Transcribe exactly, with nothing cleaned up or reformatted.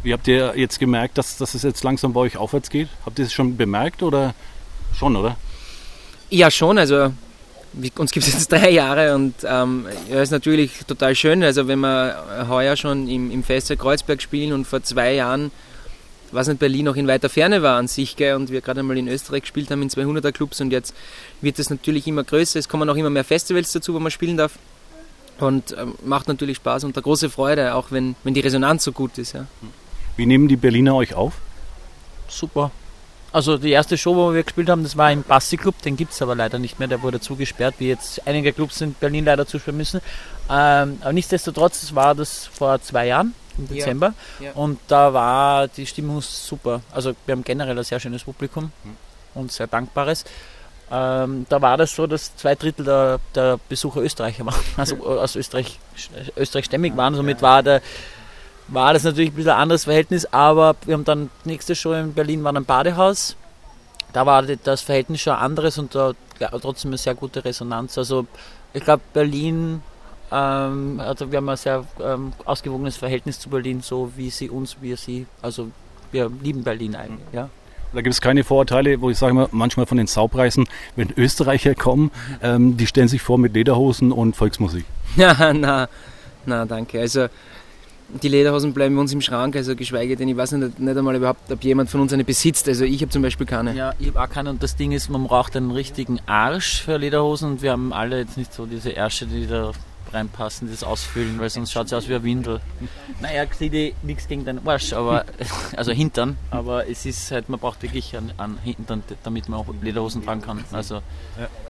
Wie habt ihr jetzt gemerkt, dass, dass es jetzt langsam bei euch aufwärts geht? Habt ihr es schon bemerkt oder schon, oder? Ja, schon. Also uns gibt es jetzt drei Jahre und ähm, ja, ist natürlich total schön. Also wenn wir heuer schon im, im Festsaal Kreuzberg spielen und vor zwei Jahren, was nicht, Berlin noch in weiter Ferne war an sich, gell, und wir gerade einmal in Österreich gespielt haben in zweihunderter Clubs und jetzt wird es natürlich immer größer. Es kommen auch immer mehr Festivals dazu, wo man spielen darf. Und ähm, macht natürlich Spaß und eine große Freude, auch wenn, wenn die Resonanz so gut ist. Ja. Wie nehmen die Berliner euch auf? Super. Also die erste Show, wo wir gespielt haben, das war im Bassi Club, den gibt es aber leider nicht mehr, der wurde zugesperrt, wie jetzt einige Clubs in Berlin leider zusperren müssen. Ähm, aber nichtsdestotrotz war das vor zwei Jahren, im Dezember, ja. Ja. Und da war die Stimmung super. Also wir haben generell ein sehr schönes Publikum mhm. und sehr dankbares. Ähm, da war das so, dass zwei Drittel der, der Besucher Österreicher waren, also aus Österreich, österreichstämmig waren, somit war der war das natürlich ein bisschen ein anderes Verhältnis, aber wir haben dann, die nächste Show in Berlin war ein Badehaus, da war das Verhältnis schon anderes und da ja, trotzdem eine sehr gute Resonanz. Also ich glaube Berlin, ähm, also wir haben ein sehr ähm, ausgewogenes Verhältnis zu Berlin, so wie sie uns, wir sie, also wir lieben Berlin eigentlich, ja. Da gibt es keine Vorurteile, wo ich sage mal, manchmal von den Saupreisen, wenn Österreicher kommen, ähm, die stellen sich vor mit Lederhosen und Volksmusik. Ja, na, na, danke. Also die Lederhosen bleiben bei uns im Schrank, also geschweige denn, ich weiß nicht, nicht einmal überhaupt, ob jemand von uns eine besitzt. Also ich habe zum Beispiel keine. Ja, ich habe auch keine und das Ding ist, man braucht einen richtigen Arsch für Lederhosen und wir haben alle jetzt nicht so diese Ärsche, die da reinpassen, die das ausfüllen, weil sonst schaut es aus wie ein Windel. Naja, ich sehe nichts gegen den Arsch, aber, also Hintern, aber es ist halt, man braucht wirklich einen, einen Hintern, damit man auch Lederhosen tragen kann. Also, ja.